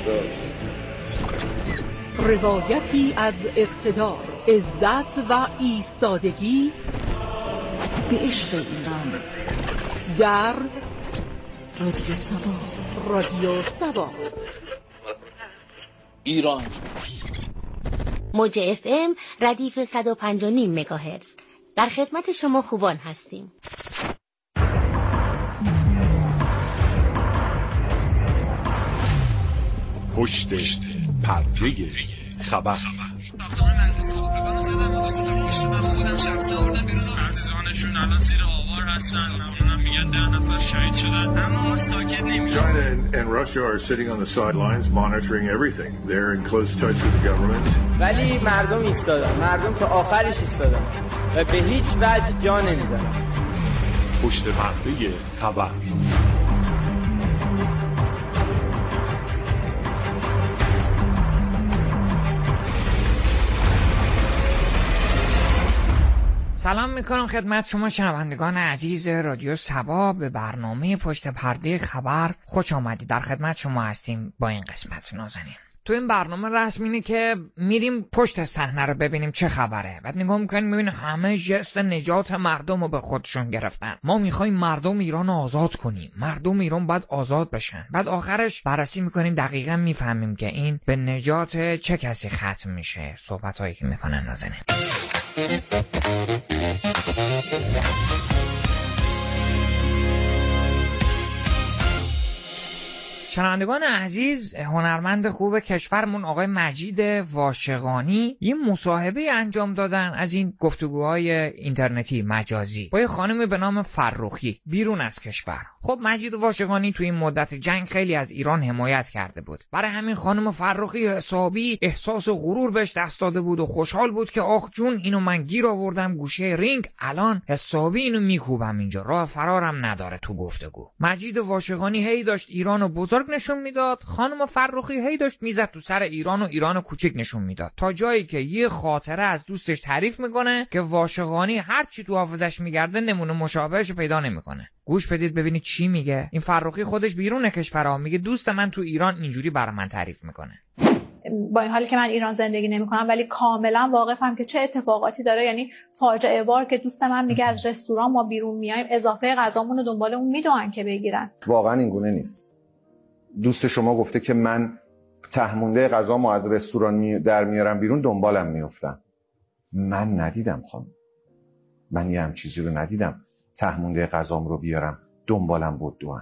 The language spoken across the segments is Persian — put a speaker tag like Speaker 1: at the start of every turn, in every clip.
Speaker 1: روایتی از اقتدار، عزت و ایستادگی
Speaker 2: به عشق ایران
Speaker 1: در
Speaker 2: رادیو سبا.
Speaker 1: رادیو سبا
Speaker 3: ایران.
Speaker 4: موج FM ردیف 105.5 مگاهرتز. در خدمت شما خوبان هستیم.
Speaker 5: پشت پرده خبر.
Speaker 6: رفتار مجلس خبرگان رو زدم و دوستا پشت من خودم شخصا آوردم بیرون. عزیزانشون الان زیر آوار هستن. ممنونم میگن 10 نفر شهید شدن، اما ما ساکت نمیشیم.
Speaker 7: China and Russia are sitting on the sidelines monitoring everything. They're in close touch with the government.
Speaker 8: ولی مردم ایستادن. مردم تا آخرش ایستادن و به هیچ وجه جا نمیزنن.
Speaker 5: پشت پرده خبر.
Speaker 9: سلام میکنم خدمت شما شنوندگان عزیز رادیو سبا. به برنامه پشت پرده خبر خوش آمدید. در خدمت شما هستیم با این قسمت نازنین. تو این برنامه رسم اینه که میریم پشت صحنه رو ببینیم چه خبره. بعد نگاه میکنیم میبینیم همه جست نجات مردم رو به خودشون گرفتن. ما میخوایم مردم ایران رو آزاد کنیم. مردم ایران باید آزاد بشن. بعد آخرش بررسی میکنیم دقیقا میفهمیم که این به نجات چه کسی ختم میشه. صحبت هایی که میکنن نازنین. شنوندگان عزیز، هنرمند خوب کشورمون آقای مجید واشقانی یه مصاحبه انجام دادن از این گفتگوهای اینترنتی مجازی با یه خانمی به نام فرخی بیرون از کشور. خب مجید واشقانی تو این مدت جنگ خیلی از ایران حمایت کرده بود. برای همین خانم فرخی حسابی احساس غرور بهش دست داده بود و خوشحال بود که آخ جون اینو من گیر آوردم گوشه رینگ، الان حسابی اینو میکوبم اینجا، راه فرارم نداره تو گفتگو. مجید واشقانی هی داشت ایرانو بزرگ نشون میداد، خانم فرخی هی داشت میزد تو سر ایران و ایرانو کوچیک نشون میداد، تا جایی که یه خاطره از دوستش تعریف میکنه که واشقانی هر چی تو حافظش میگرده نمونه مشابهش پیدا نمیکنه. گوش بدید ببینید چی میگه. این فرخی خودش بیرون کشورها میگه دوست من تو ایران اینجوری برای من تعریف میکنه.
Speaker 10: با این حالی که من ایران زندگی نمی‌کنم ولی کاملا واقفم که چه اتفاقاتی داره. یعنی فاجعه بار که دوست من میگه از رستوران ما بیرون میایم اضافه غذامون رو دنبال اون میدوئن که بگیرن.
Speaker 11: واقعا این گونه نیست. دوست شما گفته که من تهمونده غذامو از رستوران در میارم بیرون دنبالم میافتن. من ندیدم خانم. من یه هم چیزی رو ندیدم. تهمونده غذام رو بیارم دنبالم بدوئن.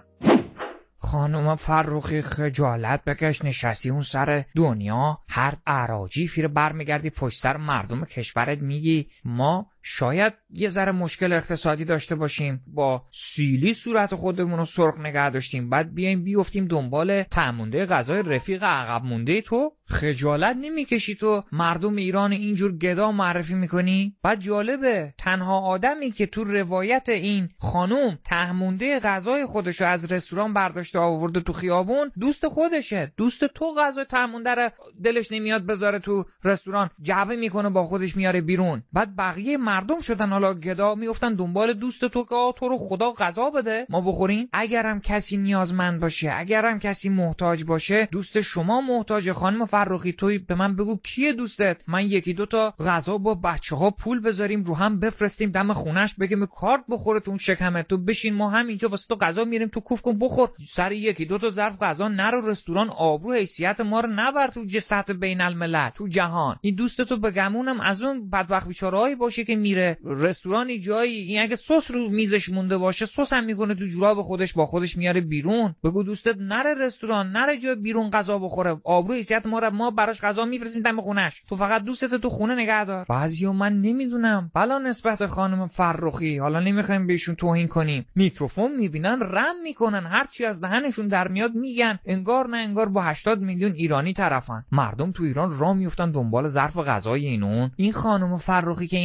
Speaker 9: خانم فرخی خجالت بکش، نشستی اون سر دنیا هر اراجیفی رو برمیگردی پشت سر مردم کشورت میگی ما شاید یه ذره مشکل اقتصادی داشته باشیم، با سیلی صورت خودمون رو سرخ نگه داشتیم، بعد بیایم بیفتیم دنبال تهمونده غذای رفیق عقب مونده تو. خجالت نمیکشی تو مردم ایران اینجور گدا معرفی میکنی؟ بعد جالبه تنها آدمی که تو روایت این خانوم تهمونده غذای خودشو از رستوران برداشته آورده تو خیابون دوست خودشه. دوست تو غذای تهمونده رو دلش نمیاد بذاره تو رستوران، جعبه میکنه با خودش میاره بیرون. بعد بقیه مردم شدن حالا گدا میافتن دنبال دوست تو که تو رو خدا غذا بده ما بخوریم. اگرم کسی نیازمند باشه، اگرم کسی محتاج باشه، دوست شما محتاج. خانم فرخی توی به من بگو کیه دوستت؟ من یکی دو تا غذا با بچه‌ها پول بذاریم رو هم بفرستیم دم خونش، بگیم کارت بخوره تو شکمت، تو بشین ما هم اینجا واسه تو غذا میریم تو کوف کن بخور. سر یکی دو تا ظرف غذا نرو رستوران، آبرو حیثیت ما رو نبر تو سطح بین الملل تو جهان. این دوست تو بگمونم از اون بدبخت بیچارهایی باشه که میره رستورانی جایی، این اگه سس رو میزش مونده باشه سس هم میکنه تو جوراب خودش با خودش میاره بیرون. بگو دوستت نره رستوران، نره جای بیرون غذا بخوره، آبرو حیثیت ما براش غذا میفرستیم دم خونش، تو فقط دوستت تو خونه نگه دار. بعضیو من نمیدونم بلا نسبت خانم فرخی، حالا نمیخوایم بهشون توهین کنیم، میکروفون میبینن رم میکنن، هر چی از دهنشون در میاد میگن، انگار نه انگار با 80 میلیون ایرانی طرفن. مردم تو ایران راه میافتن دنبال ظرف غذای این خانم فرخی که این حرفو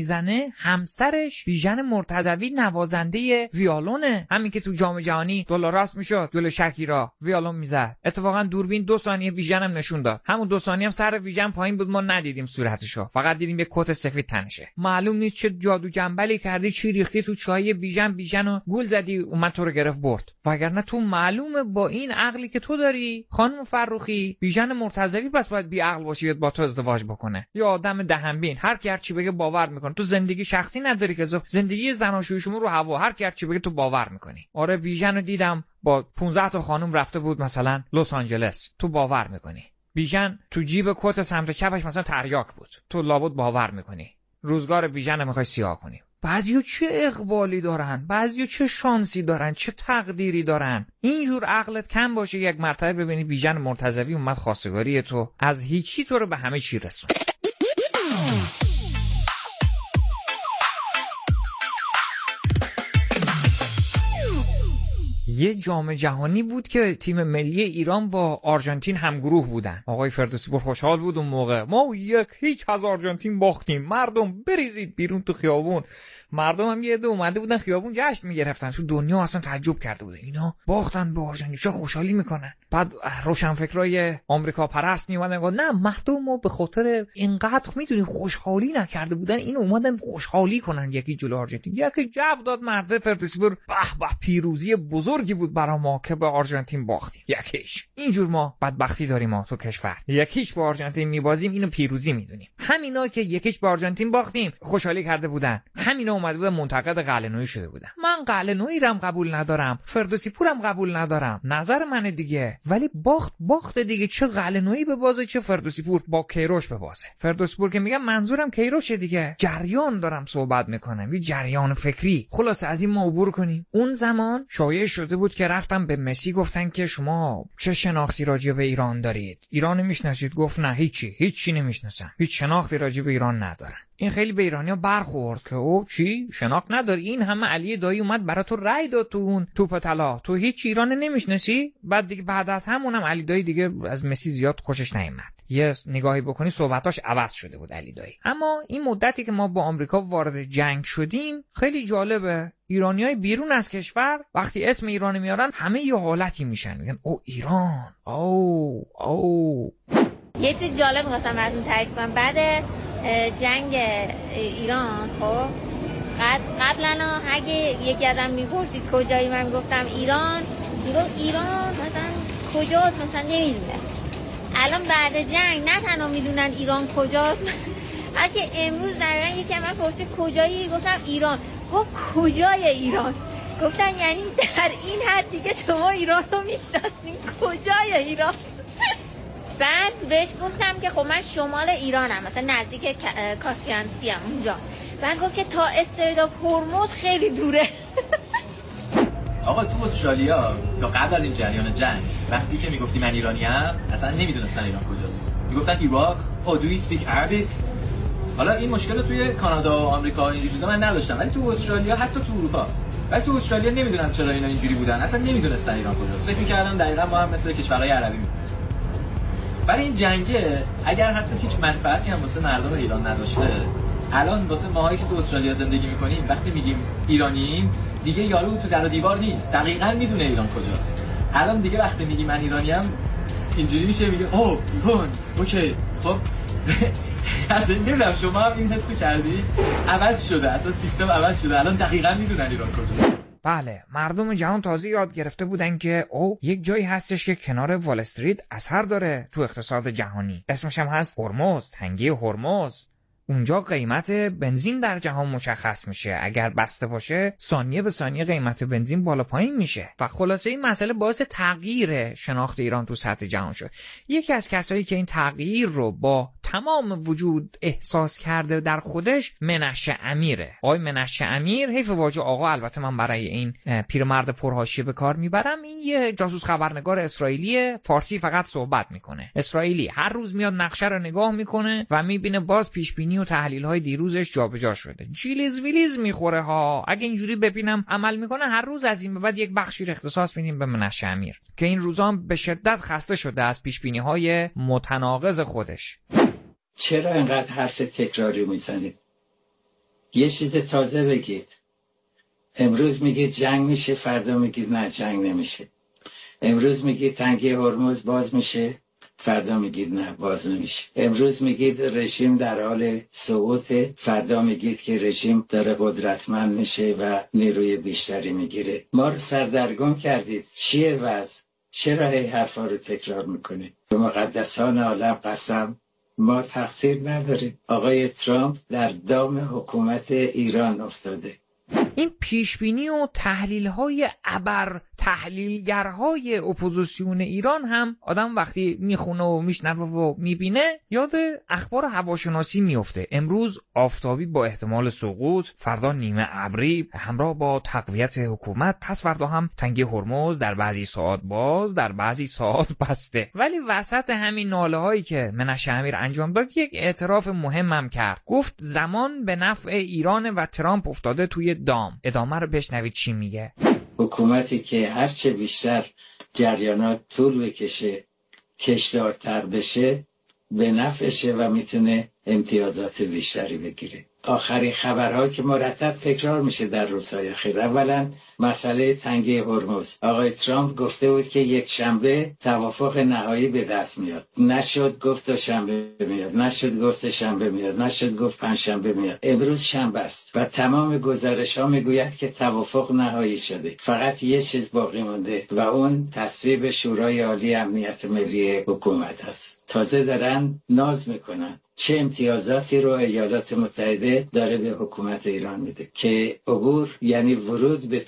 Speaker 9: میزنه همسرش بیژن مرتضوی نوازنده ویولونه، همین که تو جام جهانی دلاراست میشد جلو شکیرا ویولون میزد. اتفاقا دوربین 2 ثانیه بیژن هم نشون داد، همون 2 ثانیه هم سر بیژن پایین بود، ما ندیدیم صورتشو، فقط دیدیم یه کت سفید تنشه. معلوم نیست چه جادو جنبلی کردی، چی ریختی تو چای بیژنو گول زدی اومد تو رو گرفت برد. وگرنه تو معلومه با این عقلی که تو داری خانم فرخی، بیژن مرتضوی بس باید بی عقل باشی بیاد با تو ازدواج بکنه. یا آدم دهنبین، هر کی هر چی بگه باور میکنه. تو زندگی شخصی نداری که زندگی زناشویی شما رو هوا، هر کی هر چی بگه تو باور میکنی. آره بیژن رو دیدم با 15 تا خانم رفته بود مثلا لس آنجلس، تو باور میکنی. بیژن تو جیب کت سمت چپش مثلا تریاک بود، تو لابد باور میکنی. روزگار بیژن میخوای سیاه کنی. بعضیو چه اقبالی دارن، بعضیو چه شانسی دارن، چه تقدیری دارن. اینجور عقلت کم باشه یک مرتبه ببینی بیژن مرتضوی اومد خواستگاری تو، از هیچی تو رو به همه چی رسون. یه جام جهانی بود که تیم ملی ایران با آرژانتین همگروه بودن. آقای فردوسی پور خوشحال بود اون موقع. ما 1-0 از آرژانتین باختیم، مردم بریزید بیرون تو خیابون. مردم هم یه عده اومده بودن خیابون جشن میگرفتن. تو دنیا اصلا تعجب کرده بودن اینا باختن به آرژانتین، چه خوشحالی میکنن. بعد روشنفکرای آمریکا پرست میومدن گفتن نه مردم ما به خاطر اینقدر میدونین خوشحالی نکرده بودن، اینو اومدن خوشحالی کنن یکی جلو آرژانتین. یکی جو داد مرد فردوسی پور، به به پیروزی بزرگی بود برای ما که به آرژانتین باختیم. یکیش اینجور ما بدبختی داریم ما تو کشور، یکیش به آرژانتین میبازیم اینو پیروزی میدونیم. همینا که یکیش به آرژانتین باختیم خوشحالی کرده بودن، همینا اومده بودن منتقد قلعه‌نویی شده بودن. من قلعه‌نویی رم قبول ندارم، فردوسی پورم قبول ندارم، نظر منه دیگه، ولی باخت دیگه، چه قلعه‌نویی به بازه چه فردوسی پور با کیروش به بازه. فردوسی پور که میگم منظورم کیروشه دیگه، جریان دارم صحبت میکنم، یه جریان فکری. خلاص از این ما عبور کنیم. اون زمان شایعه شده بود که رفتم به مسی گفتن که شما چه شناختی راجع به ایران دارید؟ ایران میشناسید؟ گفت نه هیچی نمیشناسم، هیچ شناختی راجع به ایران ندارم. این خیلی به ایرانیا برخورد که او چی شناخت نداری؟ این همه علی دایی اومد برای تو رأی داد تو اون توپ طلا، تو هیچ ایران نمیشناسی؟ بعد از همونم علی دایی دیگه از مسی زیاد خوشش نیامد. یه نگاهی بکنی صحبتاش عوض شده بود علی دایی. اما این مدتی که ما با آمریکا وارد جنگ شدیم خیلی جالبه، ایرانیای بیرون از کشور وقتی اسم ایران میارن همه یه حالتی میشن، میگن او ایران، او
Speaker 4: یه چیز جالب می‌خواستم براتون تعریف کنم. بعد جنگ ایران خب قبلا اگه یکی ازم میپرسید کجایی، من میگفتم ایران، میگفت ایران مثلا کجاست مثلا نمیدونه. الان بعد جنگ نه تنها میدونن ایران کجاست، بلکه امروز دقیقا یکی از من پرسید کجایی، گفتم ایران. گفت کجای ایران؟ گفتن یعنی در این حدی که شما ایران رو میشناسین، کجای ایران؟ بعد بهش گفتم که خب من شمال ایرانم، مثلا نزدیک کاسپیان سی ام اونجا. بعد گفت که تا استرید هرمز خیلی دوره.
Speaker 3: آقا تو استرالیا تا قبل از این جریان جنگ وقتی که میگفتی من ایرانیم اصلا نمیدونستن ایران کجاست، میگفتن عراق. do you speak Arabic؟ حالا این مشکل رو توی کانادا و آمریکا این چیزا من نداشتم، ولی تو استرالیا حتی تو اروپا، ولی تو استرالیا نمیدونن چرا اینا اینجوری بودن، اصلا نمیدونستن ایران کجاست. فکر می‌کردم دقیقاً ما هم مثل کشورهای عربی می‌مونیم. ولی این جنگه اگر حتی هیچ منفعتی هم واسه مردم ایران نداشته، الان واسه ماهایی که تو استرالیا زندگی می‌کنیم وقتی میگیم ایرانیم دیگه یارو تو در و دیوار نیست، دقیقاً میدونه ایران کجاست. الان دیگه وقتی میگی من ایرانیم اینجوری میشه، میگه اوه ایران اوکی. خب از این نمیدونم شما هم این حسو کردی؟ عوض شده، اصلا سیستم عوض شده، الان دقیقاً میدونن ایران کجاست.
Speaker 9: بله، مردم جهان تازه یاد گرفته بودن که یک جایی هستش که کنار وال استریت اثر داره تو اقتصاد جهانی، اسمش هم هست هرمز، تنگه هرمز. اونجا قیمت بنزین در جهان مشخص میشه، اگر بسته باشه ثانیه به ثانیه قیمت بنزین بالا پایین میشه و خلاصه این مسئله باعث تغییر شناخت ایران تو سطح جهان شد. یکی از کسایی که این تغییر رو با تمام وجود احساس کرده در خودش منشه امیره. آقای منشه امیر، حیف واژه آقا البته من برای این پیرمرد پرحاشیه به کار میبرم، این یه جاسوس خبرنگار اسرائیلی، فارسی فقط صحبت میکنه، اسرائیلی، هر روز میاد نقشه رو نگاه میکنه و میبینه باز پیش بینی و تحلیل های دیروزش جابجا شده. جیلیز ویلیز میخوره ها. اگه اینجوری ببینم عمل میکنه هر روز از این به بعد یک بخشی رو اختصاص میدیم به منشه امیر که این روزا به شدت خسته شده از پیش بینی های متناقض خودش.
Speaker 12: چرا اینقدر حرف تکراری میزنید؟ یه چیز تازه بگید. امروز میگید جنگ میشه، فردا میگید نه جنگ نمیشه. امروز میگید تنگه هرمز باز میشه، فردا میگید نه باز نمیشه. امروز میگید رژیم در حال سقوط، فردا میگید که رژیم داره قدرتمند میشه و نیروی بیشتری میگیره. ما رو سردرگم کردید. چیه وضع؟ چرا هی حرفا رو تکرار میکنید؟ به مقدسان عالم قسم ما تقصیر نداریم. آقای ترامپ در دام حکومت ایران افتاده.
Speaker 9: این پیشبینی و تحلیل‌های ابر تحلیلگرهای اپوزیسیون ایران هم آدم وقتی میخونه و میشنوه و میبینه یاد اخبار هواشناسی میفته. امروز آفتابی با احتمال سقوط، فردا نیمه ابری همراه با تقویت حکومت، پس فردا هم تنگه هرمز در بعضی ساعات باز، در بعضی ساعات بسته. ولی وسط همین ناله هایی که منشه امیر انجام داد یک اعتراف مهمم کرد. گفت زمان به نفع ایران و ترامپ افتاده توی دام. ادامه رو بشنوید چی میگه.
Speaker 12: حکومتی که هرچه بیشتر جریانات طول بکشه، کشدارتر بشه، به نفعشه و میتونه امتیازات بیشتری بگیره. آخرین خبرها که مرتب تکرار میشه در روزهای اخیر. اولا مسئله تنگه هرمز. آقای ترامپ گفته بود که یک شنبه توافق نهایی به دست میاد. نشد، گفت دوشنبه میاد. نشد، گفت سه شنبه میاد. نشد، گفت پنجشنبه میاد. امروز شنبه است و تمام گزارش ها میگوید که توافق نهایی شده. فقط یه چیز باقی مونده و اون تصویب شورای عالی امنیت ملی حکومت است. تازه دارن ناز میکنن چه امتیازاتی رو ایالات متحده داره به حکومت ایران میده که عبور یعنی ورود به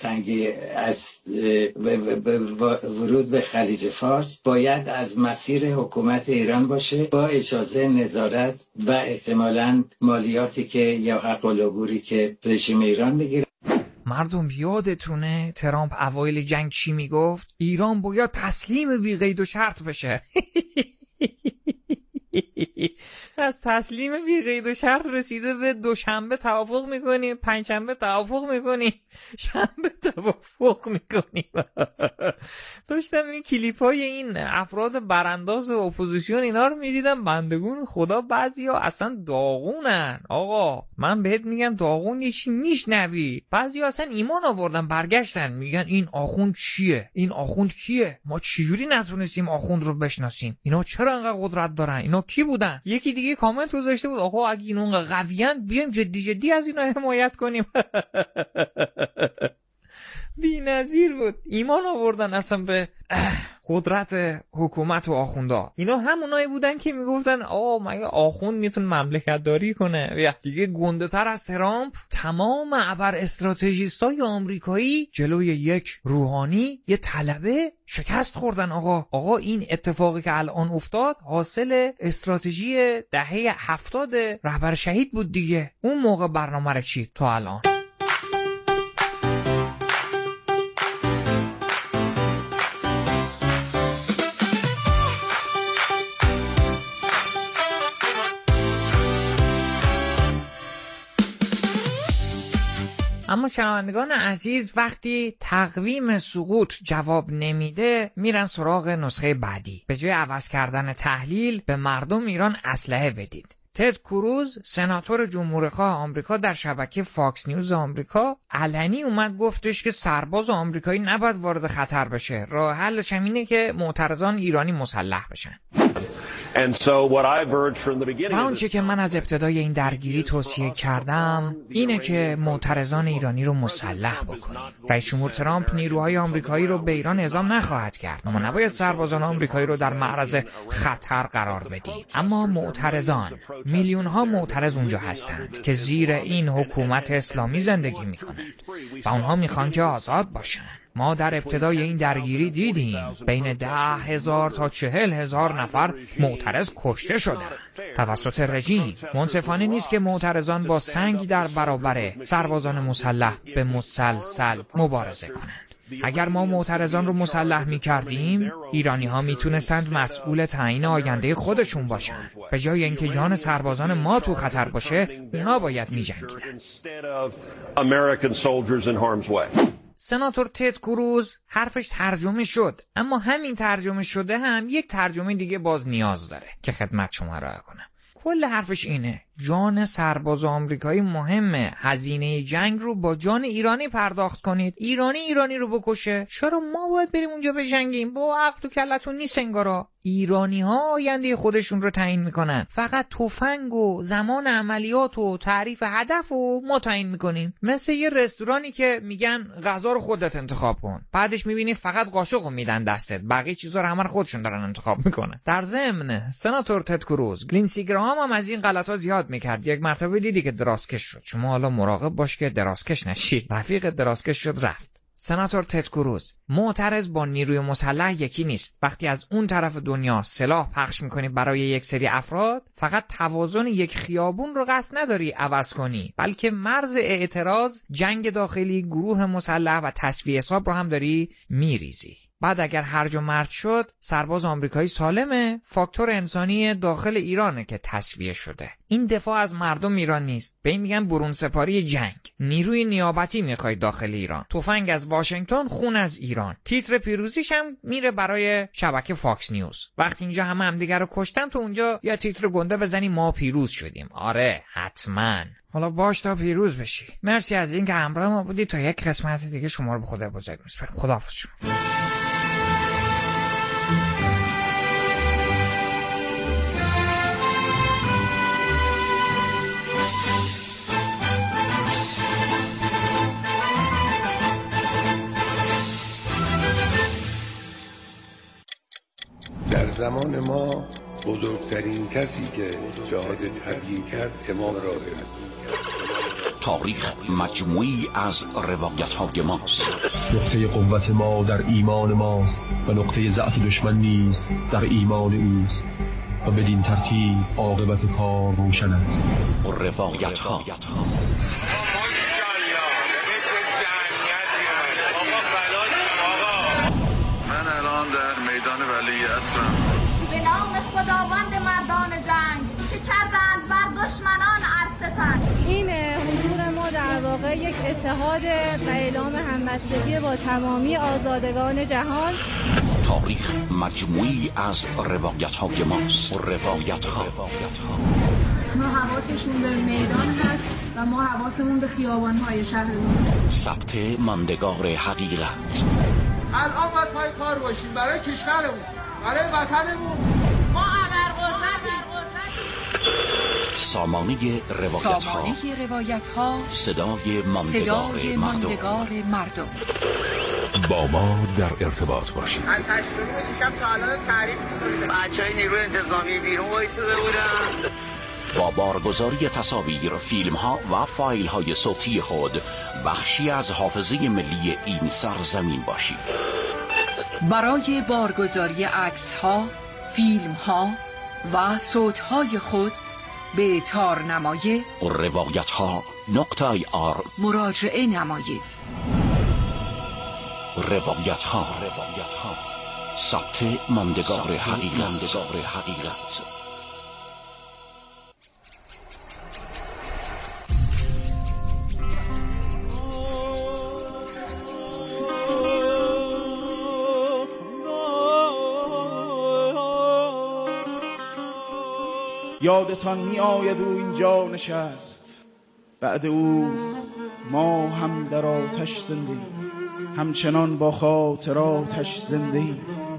Speaker 12: ورود به خلیج فارس باید از مسیر حکومت ایران باشه با اجازه نظارت و احتمالاً مالیاتی که یا حق العبوری که رژیم ایران میگیره.
Speaker 9: مردم یادتونه ترامپ اوایل جنگ چی میگفت؟ ایران باید تسلیم بی قید و شرط بشه. از تسلیم بی قید و شرط رسیده به دوشنبه توافق میکنیم، پنجشنبه توافق میکنیم، شنبه توافق میکنیم. داشتم این کلیپ های این افراد برانداز اپوزیسیون اینا رو میدیدم، بندگون خدا بعضی ها اصلا داغونن. آقا من بهت میگم داغون یه چی میشنوی. بعضی ها اصلا ایمان آوردن برگشتن میگن این آخوند چیه؟ این آخوند کیه؟ ما چجوری نتونستیم آخوند رو بشناسیم؟ اینا چرا انقدر قدرت دارن؟ اینا کی بودن؟ یکی دیگه کامنت گذاشته بود آقا اگه اینا انقدر قویان بیایم جدی از اینا حمایت کنیم. بی‌نظیر بود. ایمان آوردن اصلا به قدرت حکومت و آخوندا. اینا همونایی بودن که میگفتن مگه آخوند میتونه مملکت داری کنه؟ یا دیگه گنده تر از ترامپ تمام ابر استراتژیستای آمریکایی جلوی یک روحانی، یه طلبه شکست خوردن. آقا این اتفاقی که الان افتاد حاصل استراتژی دهه 70 رهبر شهید بود دیگه. اون موقع برنامه رو چید تا الان. اما شنوندگان عزیز، وقتی تقویم سقوط جواب نمیده میرن سراغ نسخه بعدی. به جای عوض کردن تحلیل به مردم ایران اسلحه بدید. تد کروز سناتور جمهوری‌خواه آمریکا در شبکه فاکس نیوز آمریکا علنی اومد گفتش که سرباز آمریکایی نباید وارد خطر بشه. راه حلش اینه که معترضان ایرانی مسلح بشن. و آنچه که من از ابتدای این درگیری توصیه کردم اینه که معترضان ایرانی رو مسلح بکنیم. رئیس جمهور ترامپ نیروهای آمریکایی رو به ایران اعزام نخواهد کرد. ما نباید سربازان آمریکایی رو در معرض خطر قرار بدیم. اما معترضان، میلیون ها معترض اونجا هستند که زیر این حکومت اسلامی زندگی میکنند و اونها میخوان که آزاد باشن. ما در ابتدای این درگیری دیدیم بین 10,000 تا 40,000 نفر معترض کشته شدند توسط رژیم. منصفانه نیست که معترضان با سنگ در برابر سربازان مسلح به مسلسل مبارزه کنند. اگر ما معترضان رو مسلح می کردیم، ایرانی ها می تونستند مسئول تعیین آینده خودشون باشند. به جای اینکه جان سربازان ما تو خطر باشه، اونا باید می جنگیدن. سناتور تد کروز حرفش ترجمه شد، اما همین ترجمه شده هم یک ترجمه دیگه باز نیاز داره که خدمت شما ارائه کنم. کل حرفش اینه جان سرباز آمریکایی مهمه، هزینه جنگ رو با جان ایرانی پرداخت کنید. ایرانی رو بکشه، چرا ما باید بریم اونجا بجنگیم؟ با عقل و کلتون نیست انگارا. ایرانی ها آینده خودشون رو تعیین میکنن، فقط تفنگ و زمان عملیات و تعریف هدف رو ما تعیین میکنیم. مثل یه رستورانی که میگن غذا رو خودت انتخاب کن، بعدش میبینی فقط قاشق رو میدن دستت، بقیه چیزا رو همه خودشون دارن انتخاب میکنن. در ضمن سناتور تد کروز، لینسی گراهام هم از این غلطا زیاد میکرد. یک مرتبه دیدی که درازکش شد. شما حالا مراقب باش که درازکش نشی. رفیق درازکش شد رفت. سناتور تد کروز معترض با نیروی مسلح یکی نیست. وقتی از اون طرف دنیا سلاح پخش میکنی برای یک سری افراد، فقط توازن یک خیابون رو قصد نداری عوض کنی، بلکه مرز اعتراض، جنگ داخلی، گروه مسلح و تصفیه حساب رو هم داری میریزی. بعد اگر هرج و مرج شد، سرباز آمریکایی سالمه، فاکتور انسانی داخل ایرانه که تصفیه شده. این دفاع از مردم ایران نیست، به این میگن برون سپاری جنگ. نیروی نیابتی میخوای داخل ایران، تفنگ از واشنگتن، خون از ایران. تیتر پیروزیش هم میره برای شبکه فاکس نیوز. وقتی اینجا همه دیگر رو کشتن، تو اونجا یا تیتر گنده بزنی ما پیروز شدیم. آره حتما. حالا باش تا پیروز بشی. مرسی از این که همراه ما بودی. تا یک قسمت دیگه شما رو به خدا بزرگ میسپارم. خداحافظ شما.
Speaker 13: در زمان ما بزرگترین کسی که جهاد تبیین کرد امام راهب.
Speaker 14: تاریخ مجموعی از روایت‌های ماست.
Speaker 15: نقطه قوت ما در ایمان ماست و نقطه ضعف دشمن نیز در ایمان اوست و بدین ترتیب عاقبت کار روشن است.
Speaker 14: روایت‌ها
Speaker 16: من الان در میدان ولی عصرم.
Speaker 17: به نام خداوند مردان جنگ که کردند بر دشمنان عرصتن.
Speaker 18: این حضور ما در واقع یک اتحاد و اعلام همبستگی با تمامی آزادگان جهان.
Speaker 14: تاریخ مجموعی از روایت‌های ماست. روایت‌ها
Speaker 19: ما حواسشون به میدان هست و ما حواسمون به خیابان‌های شهرمون.
Speaker 14: ثبت ماندگار حقیقت.
Speaker 20: الان باید پای کار باشیم برای کشورمون، برای وطنمون.
Speaker 17: ما ابرقدرتیم.
Speaker 14: سامانه روایت‌ها، صدای ماندگار مردم.
Speaker 5: با ما در ارتباط باشید.
Speaker 20: از 8 دیشب تا الان تعریف می‌کنید.
Speaker 21: بچه‌های نیروی انتظامی بیرون وایساده بودن.
Speaker 14: با بارگذاری تصاویر، فیلم‌ها و فایل‌های صوتی خود بخشی از حافظه ملی این سرزمین باشید.
Speaker 2: برای بارگذاری عکس‌ها، فیلم‌ها و صوت‌های خود به تارنمای
Speaker 14: روایت‌ها.ir
Speaker 2: مراجعه نمایید.
Speaker 14: روایت‌ها، ثبت ماندگار حقیقت.
Speaker 22: یادتان می آید او اینجا نشست، بعد او ما هم در آتش زنده ایم، همچنان با خاطراتش زنده ایم.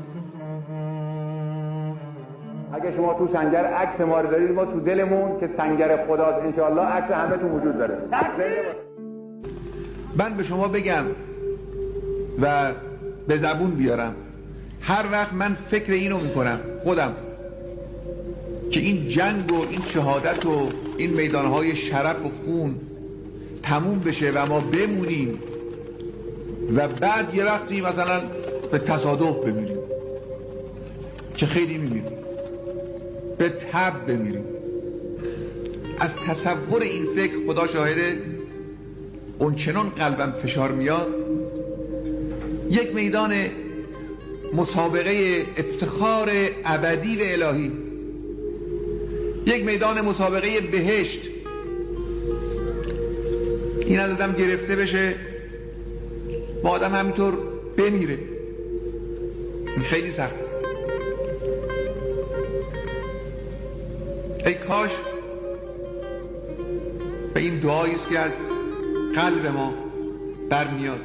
Speaker 23: اگه شما تو سنگر عکس ما رو دارید، ما تو دلمون که سنگر خداست انشاءالله عکس همه تو وجود داره.
Speaker 24: من به شما بگم و به زبون بیارم، هر وقت من فکر اینو میکنم خودم که این جنگ و این شهادت و این میدانهای شرف و خون تموم بشه و ما بمونیم و بعد یه وقتی مثلا به تصادف بمیریم که خیلی میمیریم، به تب بمیریم، از تصور این فکر خدا شاهده اون چنان قلبم فشار میاد. یک میدان مسابقه افتخار ابدی و الهی، یک میدان مسابقه بهشت، این از آدم گرفته بشه با آدم همینطور بمیره، این خیلی سخت. ای کاش و این دعایی است که از قلب ما برمیاد.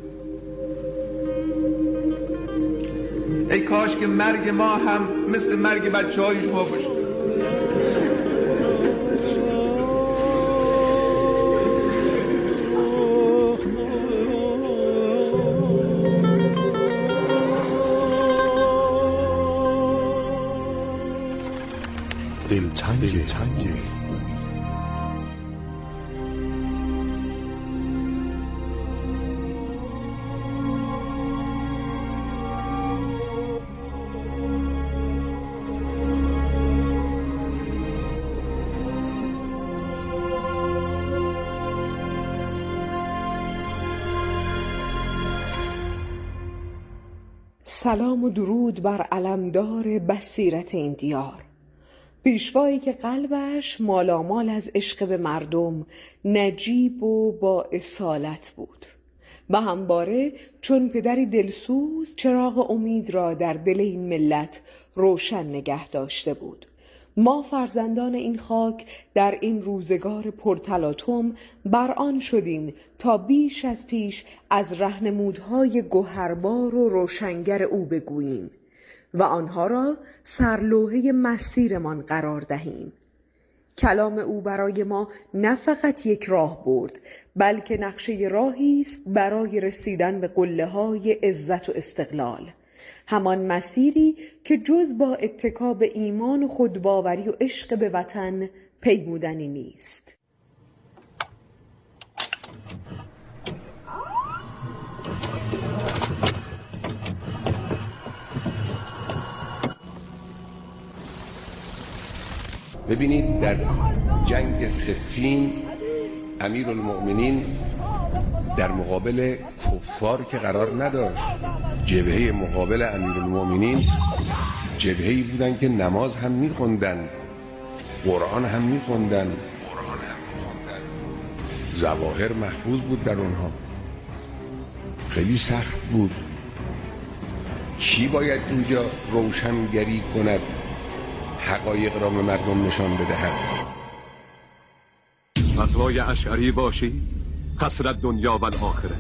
Speaker 24: ای کاش که مرگ ما هم مثل مرگ بچه‌های شما باشه.
Speaker 5: دلتنگ
Speaker 1: سلام و درود بر علمدار بصیرت این دیار، پیشوایی که قلبش مالامال از عشق به مردم نجیب و با اصالت بود و همواره چون پدری دلسوز چراغ امید را در دل این ملت روشن نگه داشته بود. ما فرزندان این خاک در این روزگار پرتلاطم بر آن شدیم تا بیش از پیش از راهنمودهای گوهربار و روشنگر او بگوییم و آنها را سرلوحه مسیرمان قرار دهیم. کلام او برای ما نه فقط یک راه برد، بلکه نقشه راهی است برای رسیدن به قله‌های عزت و استقلال، همان مسیری که جز با اتکا به ایمان و خودباوری و عشق به وطن پیمودنی نیست.
Speaker 13: ببینید در جنگ صفین امیرالمؤمنین در مقابل کفار که قرار نداشت. جبهه مقابل امیرالمؤمنین جبهه‌ای بودن که نماز هم می‌خوندن، قرآن هم می‌خوندن، ظواهر محفوظ بود در اونها. خیلی سخت بود. کی باید اینجا روشنگری کند، حقایق را به مردم نشان بدهد؟
Speaker 6: فتوای اشعری باشی قصر دنیا و الاخره.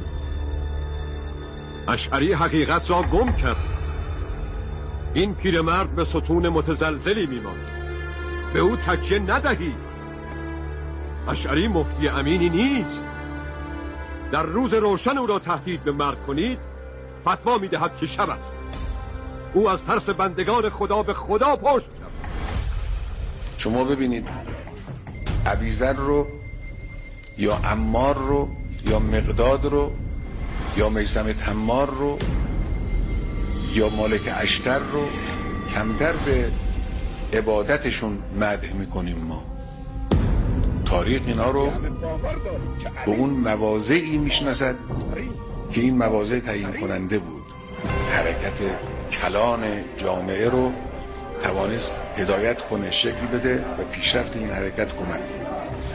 Speaker 6: اشعری حقیقت را گم کرد. این پیرمرد به ستون متزلزلی میماند، به او تکیه ندهید. اشعری مفتی امینی نیست. در روز روشن او را تهدید به مرگ کنید، فتوا میدهد که شب است. او از ترس بندگان خدا به خدا پشت کرد.
Speaker 13: شما ببینید ابیذر رو یا عمار رو یا مقداد رو یا میثم تمار رو یا مالک اشتر رو کمتر به عبادتشون مدح میکنیم. ما تاریخ اینا رو به اون مواضعی میشناسد که این مواضع تعیین کننده بود. حرکت کلان جامعه رو توانست هدایت کنه، شکل بده و پیشرفت این حرکت کمک کنه.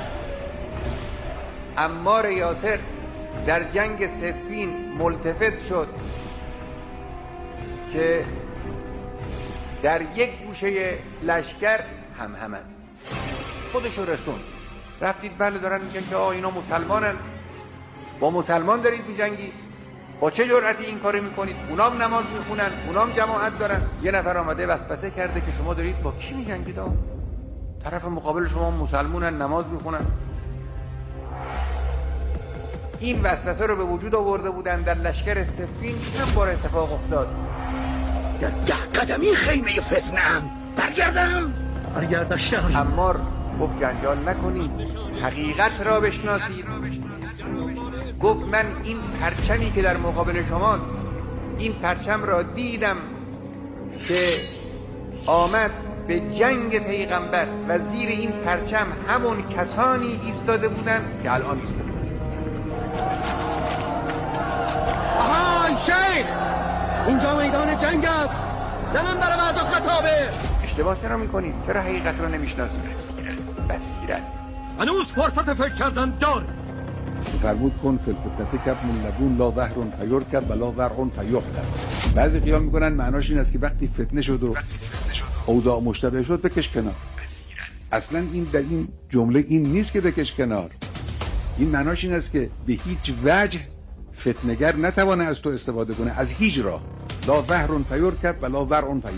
Speaker 24: عمار یاسر در جنگ صفین ملتفت شد که در یک گوشه لشکر هم است. خودشو رسون. رفتید بله دارن میگن که اینا مسلمانن، با مسلمان دارید میجنگید، با چه جرأتی این کارو میکنید؟ اونام نماز میخونن، اونام جماعت دارن. یه نفر آمده وسوسه کرده که شما دارید با کی میجنگید؟ طرف مقابل شما مسلمانن، نماز میخونن. این وسوسه رو به وجود آورده بودن در لشکر صفین. چند بار اتفاق افتاد.
Speaker 21: در 10 قدمی خیمه فتنه‌ام برگرداشتم.
Speaker 24: عمار گفت جنجال نکنید، حقیقت را بشناسید. گفت من این پرچمی که در مقابل شماست، این پرچم را دیدم که آمد به جنگ پیغمبر و زیر این پرچم همون کسانی ایستاده بودن که الان ایستاده.
Speaker 21: آهای شیخ، اینجا میدان جنگ است، دلم برای بعضا خطابه.
Speaker 24: اشتباه چرا میکنید؟ چرا حقیقت رو نمیشناسید؟ بصیرت
Speaker 6: هنوز فرصت فکر کردن داره.
Speaker 24: فرمود کن فی الفتنه کبن لبون لا ظهر فیرکب ولا ورع فیحلب. بعضی خیال میکنن معناش این است که وقتی فتنه شد و اوضاع مشتبه شد بکش کنار. اصلا این در این جمله این نیست که بکش کنار.
Speaker 13: این معناش این است که به هیچ وجه فتنگر نتوانه از تو استفاده کنه، از هیچ راه. لا وهر فیرکب و لا ورع فیرکب.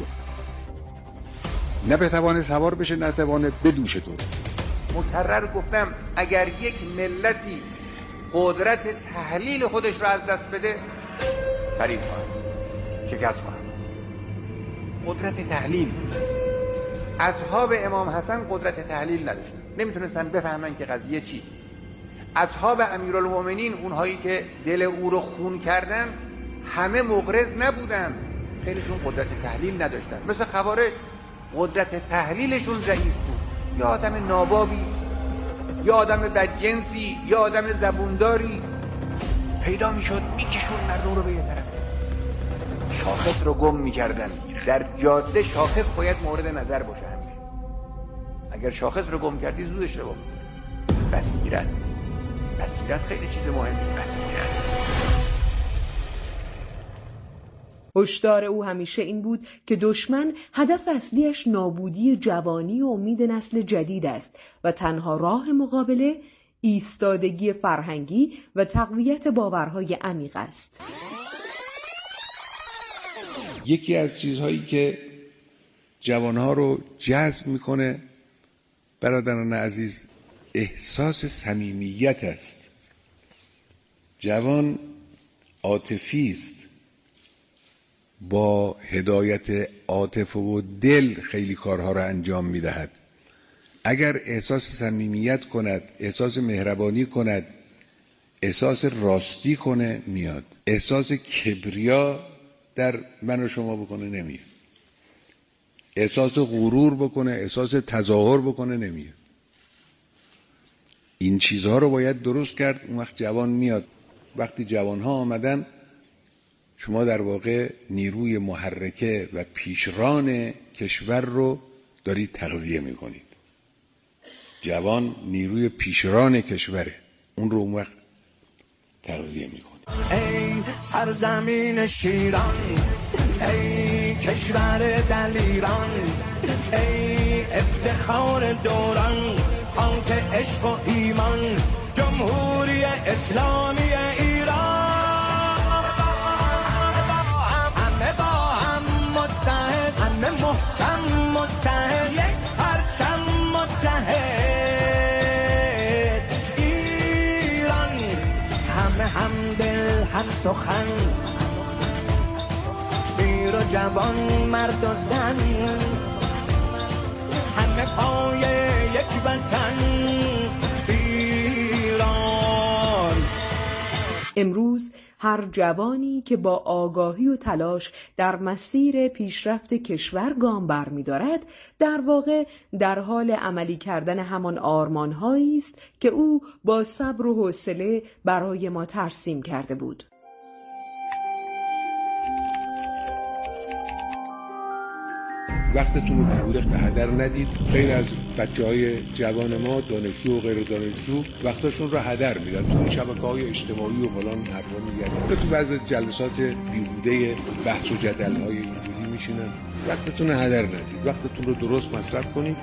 Speaker 13: نه بتوانه سوار بشه، نه بتوانه بدوش تو.
Speaker 24: مکرر گفتم اگر یک ملتی قدرت تحلیل خودش را از دست بده فریب خواهد، شکست خواهد. قدرت تحلیل. اصحاب امام حسن قدرت تحلیل نداشتن، نمیتونستن بفهمن که قضیه چیست. اصحاب امیرالمومنین، اونهایی که دل او رو خون کردن، همه مغرض نبودن، خیلیشون قدرت تحلیل نداشتن. مثل خوارج قدرت تحلیلشون ضعیف بود. یا آدم نابابی، یا آدم بدجنسی، یا آدم زبونداری پیدا میشد میکشون مردم رو به یه طرف، شاخص رو گم میکردن. در جاده شاخص باید مورد نظر باشه همیشه. اگر شاخص رو گم کردی زود اشتباه می‌کنی. بصیرت خیلی چیز مهمی. بصیرت.
Speaker 1: هشدار او همیشه این بود که دشمن هدف اصلیش نابودی جوانی و امید نسل جدید است و تنها راه مقابله ایستادگی فرهنگی و تقویت باورهای عمیق است.
Speaker 13: یکی از چیزهایی که جوانها رو جذب میکنه برادران عزیز، احساس صمیمیت است. جوان عاطفی است، با هدایت عاطفه و دل خیلی کارها را انجام میدهد. اگر احساس صمیمیت کند، احساس مهربانی کند، احساس راستی کنه میاد. احساس کبریا در من و شما بکنه نمیاد. احساس غرور بکنه، احساس تظاهر بکنه نمیاد. این چیزها رو باید درست کرد. اون وقت جوان میاد. وقتی جوانها آمدن، شما در واقع نیروی محرکه و پیشران کشور رو دارید تغذیه میکنید. جوان نیروی پیشران کشوره، اون رو اون وقت تغذیه میکنید.
Speaker 7: ای سرزمین شیران، ای کشور دلیران، ای افتخار دوران، خاک عشق و ایمان، جمهوری اسلامی ایران. همه با هم متحد، همه محکم متحد، یک پرچم متحد. ایران همه هم دل هم سخن، پیر و جوان مرد و زن، همه پای یک وطن ایران.
Speaker 1: امروز هر جوانی که با آگاهی و تلاش در مسیر پیشرفت کشور گام برمی‌دارد، در واقع در حال عملی کردن همان آرمان‌هایی است که او با صبر و حوصله برای ما ترسیم کرده بود.
Speaker 13: وقتتون رو بیهوده به هدر ندید. خیلی از بچه‌های جوان ما، دانشجو و غیر دانشجو، وقتشون رو هدر میدن تو شبکه‌های اجتماعی و فلان حرفا میگن. تو بعضی جلسات بیهوده بحث و جدل‌های اینجوری میشینن. وقتتون رو هدر ندید. وقتتون رو درست مصرف کنید.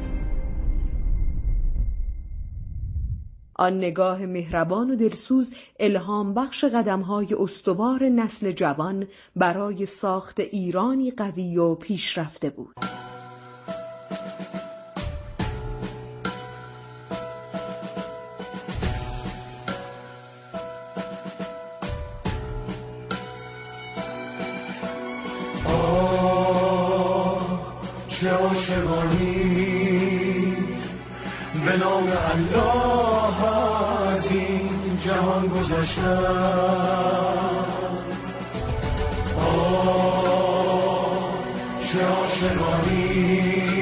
Speaker 1: آن نگاه مهربان و دلسوز الهام بخش قدم‌های استوار نسل جوان برای ساخت ایرانی قوی و پیشرفته بود.
Speaker 7: چه عاشقانی به نام الله از این جهان گذشتم. چه عاشقانی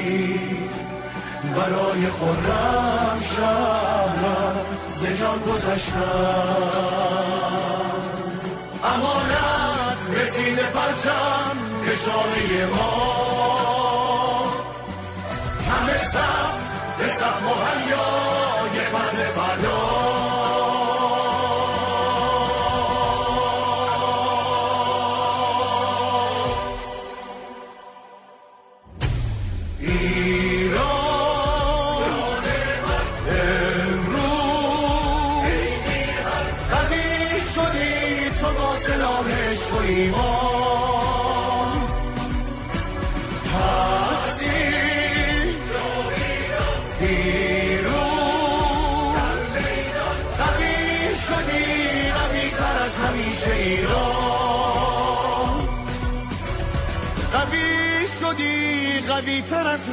Speaker 7: برای خرم شهرت ز جان گذشتم. امانت رسیده پرچم نشانه ما، همه صف به صف مهیای فتح فردا. ایران امروز ایمان هستی پیروز قوی شدی قوی تر از همیشه ایران قوی شدی قوی تر از